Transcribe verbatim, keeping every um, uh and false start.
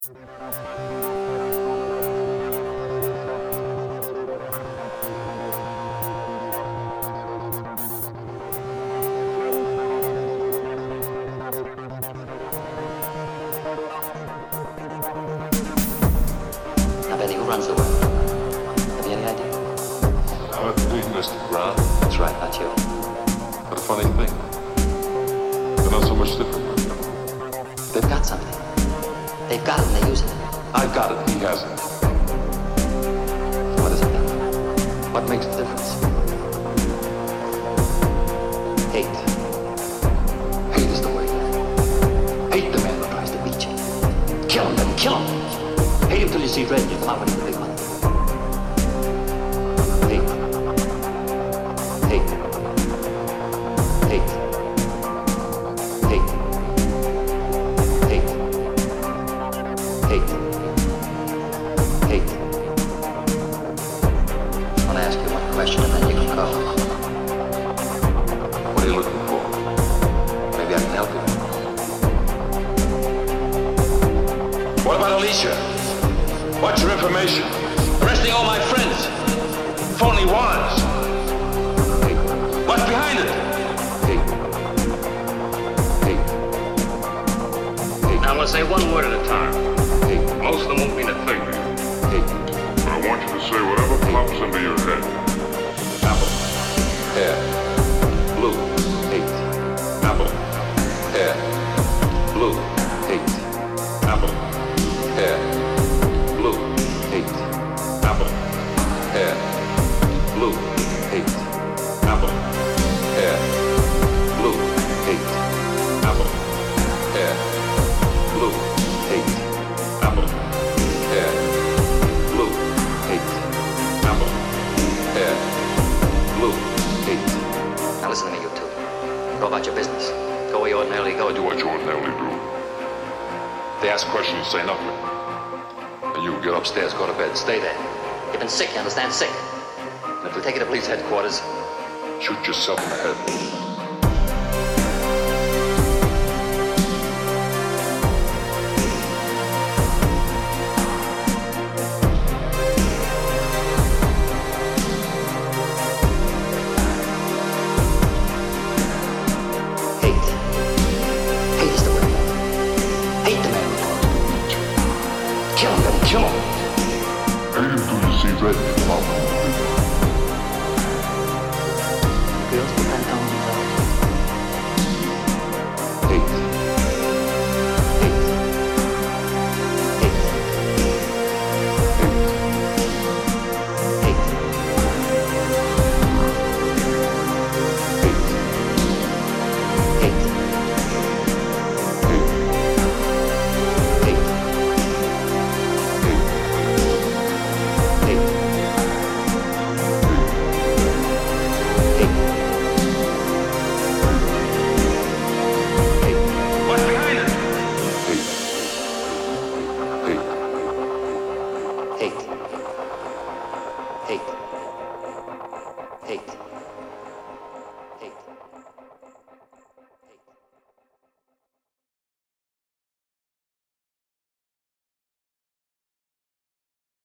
Now, Benny, who runs the world? Have you any idea? I'm at the big Mister Brown. That's right, not you. But a funny thing, they're not so much different. They've got something. They've got it and they're using it. I've got it, he hasn't. What is it then? What makes the difference? Hate. Hate is the way. Hate the man who tries to beat you. Kill him, then kill him. Hate him till you see red and you come out with the big one. Hate. Hate. Hate. Hate. Hate. Hate. Hate. I want to ask you one question and then you can go. What are you looking for? Maybe I can help you. What about Alicia? What's your information? Arresting all my friends. Phony warrants. Hate. What's behind it? Hate. Hate. Hate. Now let's say one word at a time. Hate. Most of them won't mean a thing. Hate. I want you to say whatever pops into your head. Apple. Hair. Blue. Hate. Apple. Hair. Blue. Hate. Apple. Hair. Blue. Hate. Apple. Hair. Blue. Hate. Apple. Hair. Blue. Hate. Apple. Hair. Blue. Hate. Apple. Hair. Blue. Hate. Apple. Hair. Blue. Hate. Now listen to me, you two. Go about your business. Go where you ordinarily go. Do what you ordinarily do. They ask questions, you say nothing. And you get upstairs. Upstairs, go to bed. Stay there. You've been sick, you understand? Sick. And if we take you to police headquarters, Shoot yourself in the head. hate. Hate is the way. Hate the man who caused the beat you. Kill him, then kill him. Hate him till you see red in your mouth. Girls put that down Hate. Hate. Hate. Hate. Hate. Hate. Hate. Hate. Hate. What's behind it? Hate. Hate. Hate. Hate. Hate.